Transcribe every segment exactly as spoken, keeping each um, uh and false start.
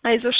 አይዞሽ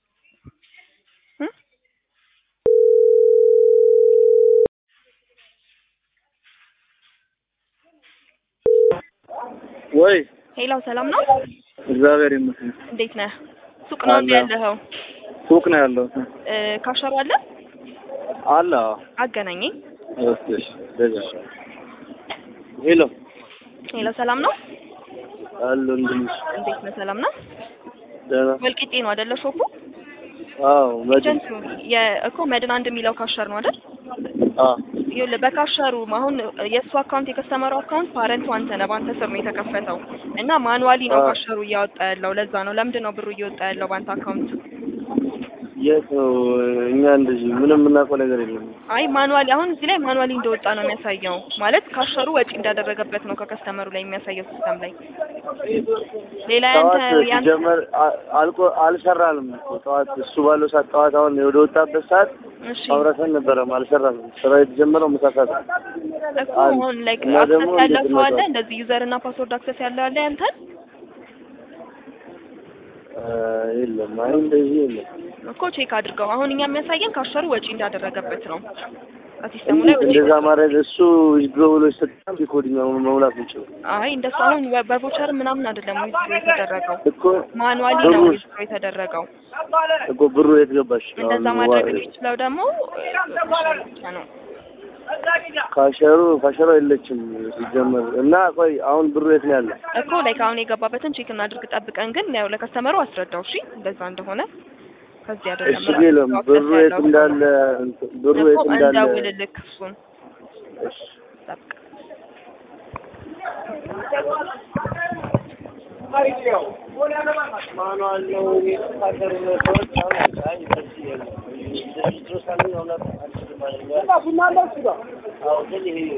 ወይ ሄላው ሰላም ነው? እግዚአብሔር ይመስገን። እንዴት ነህ? ሱቅ ነው እንዴ ያለኸው? ሱቅ ነው ያለው። እ ካሸሩ አለ? አለ። አገናኘኝ። እሺ ደዛ ሄሎ ሄሎ ሰላም ነው? አሎ እንዴት እንዴት ነህ? ሰላም ነው? ደህና ወልቂጤ ነው አይደለ ሾፑ? አዎ መድን የእኮ መድን አንድ የሚለው ካሸር ነው አይደል? አዎ ይኸውልህ በካሸሩ አሁን የእሱ አካውንት የከስተመሩ አካውንት ፓረንቱ አንተ ነህ በአንተ ስር ነው የተከፈተው እና ማኑዋሊ ነው ካሸሩ እያወጣ ያለው ለዛ ነው። ለምንድን ነው ብሩ እየወጣ ያለው በአንተ አካውንት? የት ነው? እኛ እንደዚህ ምንም የምናውቀው ነገር የለም። አይ ማኑዋሊ አሁን እዚህ ላይ ማኑዋሊ እንደወጣ ነው የሚያሳየው ማለት ካሸሩ ወጪ እንዳደረገበት ነው ከከስተመሩ ላይ የሚያሳየው ሲስተም ላይ። ሌላ ያንተ ያንተ ጀመር አልቆ አልሰራንም እኮ ጠዋት እሱ ባለው ሰዓት ጠዋት አሁን ወደ ወጣበት ሰዓት አብረን ነበረ አልሰራንም። ስራ የተጀመረው ምሳ ሰዓት እኮ አሁን ላይክ አክሰስ ያለው ሰው አለ እንደዚህ ዩዘር እና ፓስወርድ አክሰስ ያለው አለ ያንተን? የለም አይ እንደዚህ የለም እኮ ቼክ አድርገው። አሁን እኛ የሚያሳየን ካሸሩ ወጪ እንዳደረገበት ነው ከሲስተሙ ላይ ወጪ እንደዛ ማድረግ እሱ ይግሮ ብሎ ይሰጣል ቢኮዲኛው መሙላት ነው። አይ እንደሱ አሁን በቮቸር ምናምን አይደለም ዊዝድሮ የተደረገው እኮ ማኑዋሊ ነው ዊዝድሮ የተደረገው እኮ ብሩ የት ገባሽ? እንደዛ ማድረግ የሚችለው ደግሞ ነው ካሸሩ ካሸሩ የለችም ሲጀመር እና ቆይ አሁን ብሩ የት ነው ያለው? እኮ ላይክ አሁን የገባበትን ቼክ እናድርግ ጠብቀን ግን ያው ለከስተመሩ አስረዳው እሺ እንደዛ እንደሆነ ከዚህ አይደለም እሺ ይለም ብሩ የት እንዳለ ብሩ የት እንዳለ እንደውልልክ እሱን እሺ ጠብቅ አሪው ማኑዋል ነው የሚታገሩ ሰዎች አሁን አይ እንደዚህ ነው እንደዚህ ነው ሳለ ነው አልተማረም አዎ ግን ይሄ